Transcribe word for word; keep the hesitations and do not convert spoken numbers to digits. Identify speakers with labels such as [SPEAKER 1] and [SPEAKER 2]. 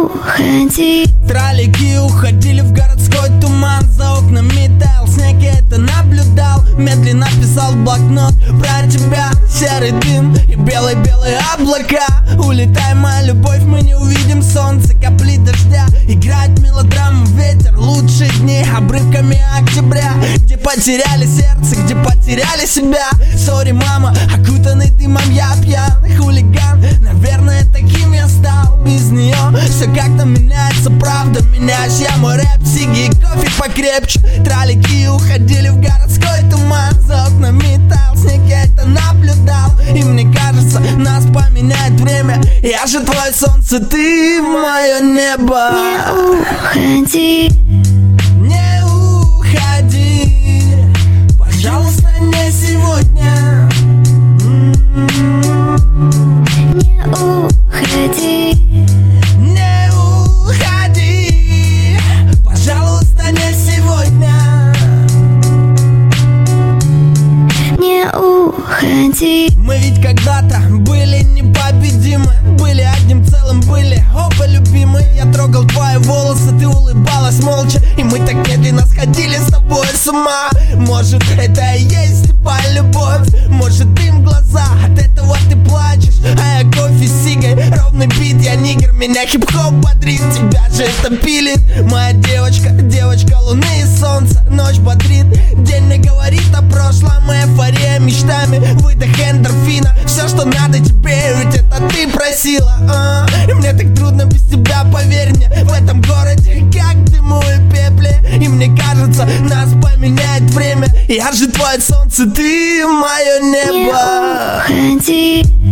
[SPEAKER 1] уходи.
[SPEAKER 2] Троллейки уходили в городской туман. За окнами таял снег, я это наблюдал. Медленно писал в блокнот про тебя. Серый дым и белые-белые облака. Улетай, моя любовь, мы не увидим солнце. Капли дождя, играет мелодрама. Ветер, лучшие дни обрывками октября. Где потеряли сердце, где потеряли себя. Сори, мама, окутанный дымом я пьяный хулиган. Наверное, таким я стал без нее. Все как-то меняется, правда. Меняешь я мой рэп, сиги и кофе покрепче. Троллейки уходили в городской туман. За окнами таял снег, я это наблюдал. И мне кажется, нас поменяет время. Я же твое солнце, ты мое небо.
[SPEAKER 1] Не уходи.
[SPEAKER 2] Не уходи, пожалуйста, не сегодня.
[SPEAKER 1] Не уходи.
[SPEAKER 2] Не уходи, пожалуйста, не сегодня.
[SPEAKER 1] Не уходи.
[SPEAKER 2] Мы ведь когда-то были непобедимы. Были одним целым, были оба любимы. Я трогал твои волосы, ты улыбалась молча. И мы так медленно сходили с тобой с ума. Может, это и есть типа любовь. Может, дым в глаза, от этого ты плачешь. А я кофе с сигой, ровный бит, я нигер. Меня хип-хоп бодрит, тебя же это пилит. Моя девочка, девочка луны и солнца. Ночь бодрит, день мне говорит о прошлом. Эйфория мечтами, выдох эндорфина. Все, что надо тебе, ведь это ты просила, а? И мне так трудно без тебя, поверь мне. В этом городе, как дыму и пепле. И мне кажется, нас поменяет время. Я же твое солнце, ты мое небо.
[SPEAKER 1] Не уходи.